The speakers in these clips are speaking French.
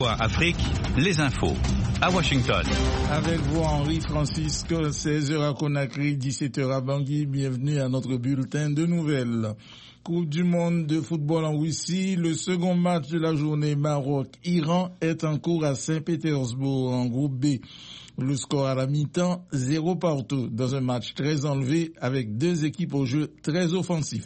Afrique, les infos. À Washington. Avec vous, Henri Francisque, 16h à Conakry, 17h à Bangui. Bienvenue à notre bulletin de nouvelles. Coupe du monde de football en Russie. Le second match de la journée Maroc-Iran est en cours à Saint-Pétersbourg en groupe B. Le score à la mi-temps, 0 partout, dans un match très enlevé avec deux équipes au jeu très offensif.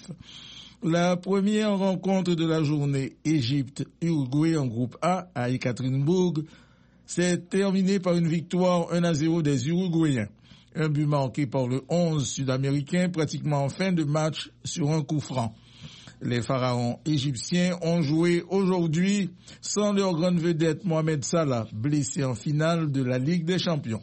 La première rencontre de la journée, Égypte-Uruguay en groupe A à Ekaterinbourg, s'est terminée par une victoire 1-0 des Uruguayens. Un but marqué par le 11 sud-américain pratiquement en fin de match sur un coup franc. Les pharaons égyptiens ont joué aujourd'hui sans leur grande vedette Mohamed Salah, blessé en finale de la Ligue des Champions.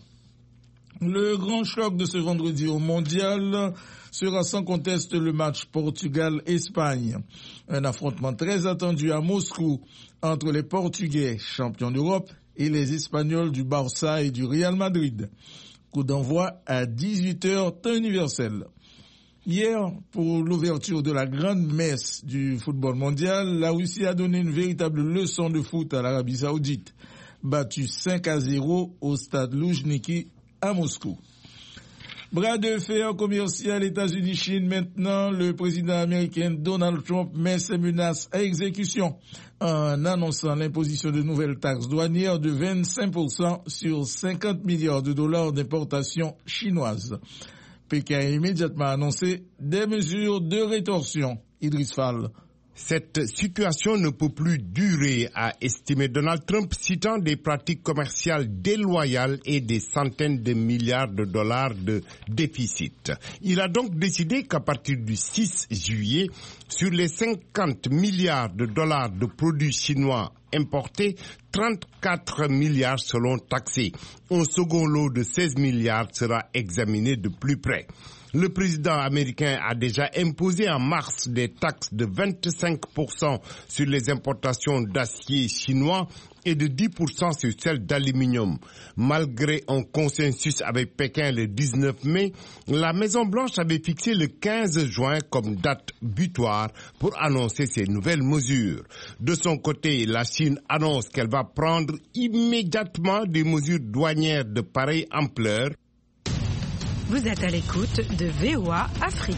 Le grand choc de ce vendredi au Mondial sera sans conteste le match Portugal-Espagne. Un affrontement très attendu à Moscou entre les Portugais, champions d'Europe, et les Espagnols du Barça et du Real Madrid. Coup d'envoi à 18h temps universel. Hier, pour l'ouverture de la grande messe du football mondial, la Russie a donné une véritable leçon de foot à l'Arabie Saoudite, battue 5-0 au stade Loujniki à Moscou. Bras de fer commercial États-Unis-Chine maintenant, le président américain Donald Trump met ses menaces à exécution en annonçant l'imposition de nouvelles taxes douanières de 25% sur 50 milliards de dollars d'importations chinoises. Pékin a immédiatement annoncé des mesures de rétorsion. Idriss Fall. Cette situation ne peut plus durer, a estimé Donald Trump, citant des pratiques commerciales déloyales et des centaines de milliards de dollars de déficit. Il a donc décidé qu'à partir du 6 juillet, sur les 50 milliards de dollars de produits chinois importés, 34 milliards seront taxés. Un second lot de 16 milliards sera examiné de plus près. Le président américain a déjà imposé en mars des taxes de 25% sur les importations d'acier chinois et de 10% sur celles d'aluminium. Malgré un consensus avec Pékin le 19 mai, la Maison-Blanche avait fixé le 15 juin comme date butoir pour annoncer ces nouvelles mesures. De son côté, la Chine annonce qu'elle va prendre immédiatement des mesures douanières de pareille ampleur. Vous êtes à l'écoute de VOA Afrique.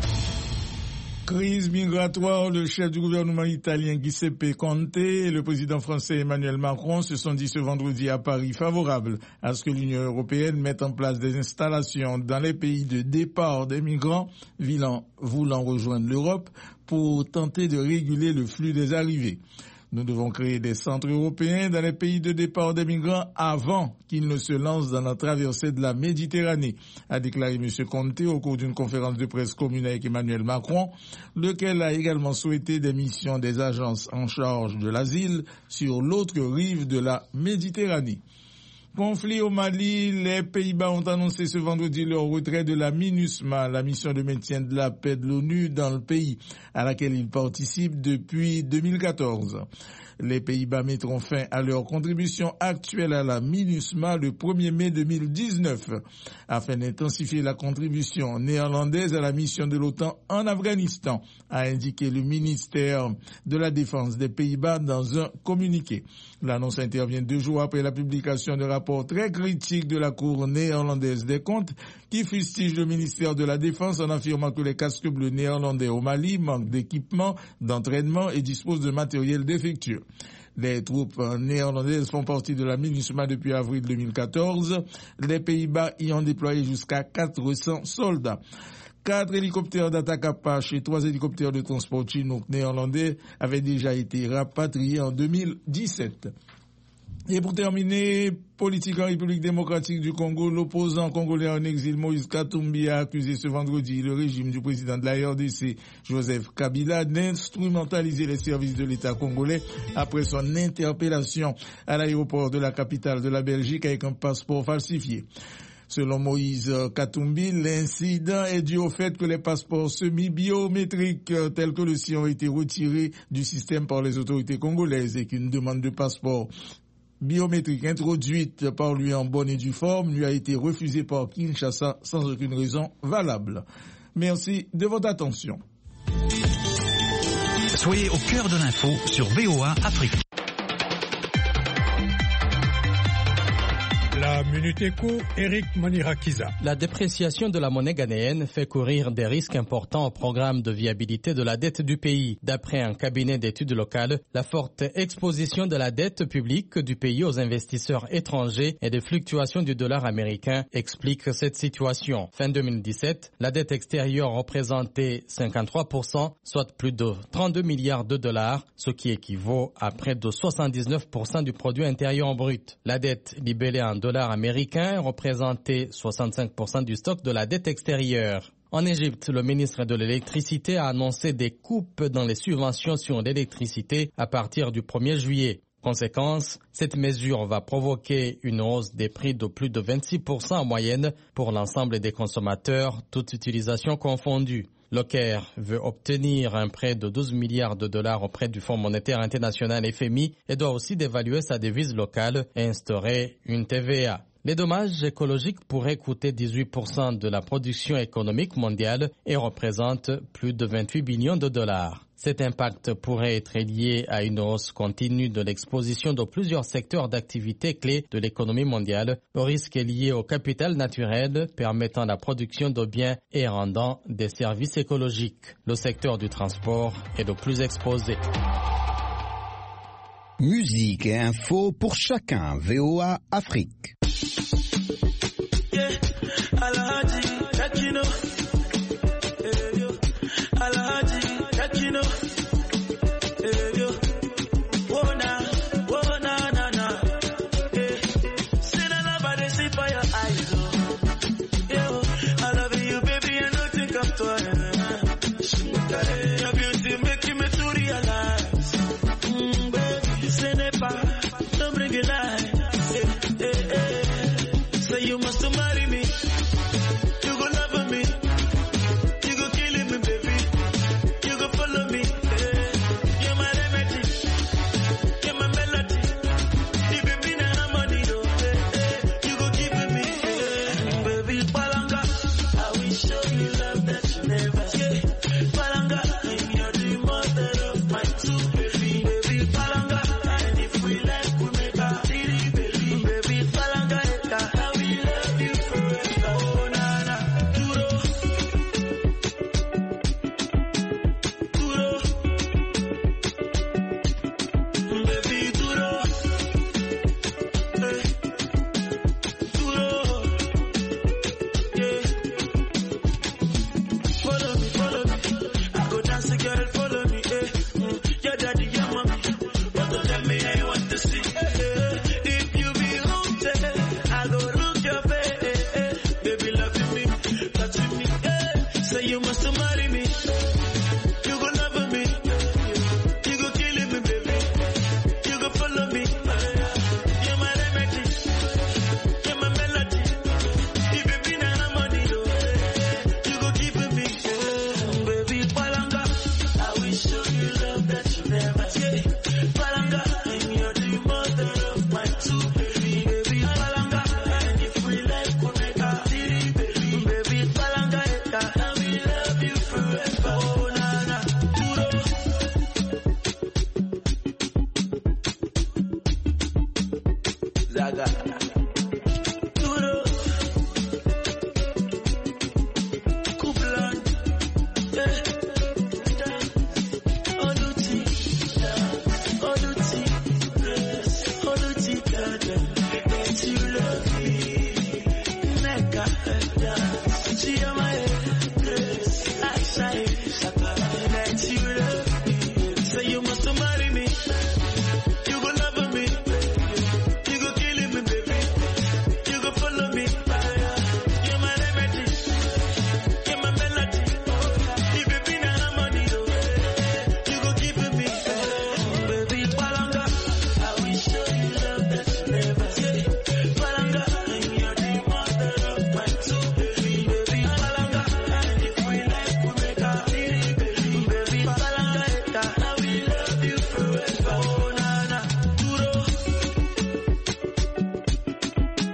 Crise migratoire, le chef du gouvernement italien Giuseppe Conte et le président français Emmanuel Macron se sont dit ce vendredi à Paris favorables à ce que l'Union européenne mette en place des installations dans les pays de départ des migrants voulant rejoindre l'Europe pour tenter de réguler le flux des arrivées. Nous devons créer des centres européens dans les pays de départ des migrants avant qu'ils ne se lancent dans la traversée de la Méditerranée, a déclaré M. Conte au cours d'une conférence de presse commune avec Emmanuel Macron, lequel a également souhaité des missions des agences en charge de l'asile sur l'autre rive de la Méditerranée. Conflit au Mali, les Pays-Bas ont annoncé ce vendredi leur retrait de la MINUSMA, la mission de maintien de la paix de l'ONU dans le pays, à laquelle ils participent depuis 2014. Les Pays-Bas mettront fin à leur contribution actuelle à la MINUSMA le 1er mai 2019, afin d'intensifier la contribution néerlandaise à la mission de l'OTAN en Afghanistan, a indiqué le ministère de la Défense des Pays-Bas dans un communiqué. L'annonce intervient 2 jours après la publication de rapports très critiques de la Cour néerlandaise des comptes, qui fustige le ministère de la Défense en affirmant que les casques bleus néerlandais au Mali manquent d'équipement, d'entraînement et disposent de matériel défectueux. Les troupes néerlandaises font partie de la MINUSMA depuis avril 2014. Les Pays-Bas y ont déployé jusqu'à 400 soldats. 4 hélicoptères d'attaque Apache et 3 hélicoptères de transport Chinook néerlandais avaient déjà été rapatriés en 2017. Et pour terminer, politique en République démocratique du Congo, l'opposant congolais en exil Moïse Katumbi a accusé ce vendredi le régime du président de la RDC, Joseph Kabila, d'instrumentaliser les services de l'État congolais après son interpellation à l'aéroport de la capitale de la Belgique avec un passeport falsifié. Selon Moïse Katumbi, l'incident est dû au fait que les passeports semi-biométriques tels que le sien ont été retirés du système par les autorités congolaises et qu'une demande de passeport biométrique introduite par lui en bonne et due forme lui a été refusée par Kinshasa sans aucune raison valable. Merci de votre attention. Soyez au cœur de l'info sur VOA Afrique. minutes éco, Eric Manirakiza. La dépréciation de la monnaie ghanéenne fait courir des risques importants au programme de viabilité de la dette du pays. D'après un cabinet d'études locales, la forte exposition de la dette publique du pays aux investisseurs étrangers et des fluctuations du dollar américain expliquent cette situation. Fin 2017, la dette extérieure représentait 53%, soit plus de 32 milliards de dollars, ce qui équivaut à près de 79% du produit intérieur brut. La dette libellée en dollars américains représentait 65% du stock de la dette extérieure. En Égypte, le ministre de l'Électricité a annoncé des coupes dans les subventions sur l'électricité à partir du 1er juillet. Conséquence, cette mesure va provoquer une hausse des prix de plus de 26% en moyenne pour l'ensemble des consommateurs, toute utilisation confondue. Le Caire veut obtenir un prêt de 12 milliards de dollars auprès du Fonds monétaire international FMI et doit aussi dévaluer sa devise locale et instaurer une TVA. Les dommages écologiques pourraient coûter 18% de la production économique mondiale et représentent plus de 28 billions de dollars. Cet impact pourrait être lié à une hausse continue de l'exposition de plusieurs secteurs d'activité clés de l'économie mondiale, au risque lié au capital naturel permettant la production de biens et rendant des services écologiques. Le secteur du transport est le plus exposé. Musique et info pour chacun. VOA Afrique.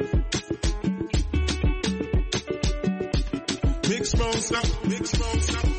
Mix monster.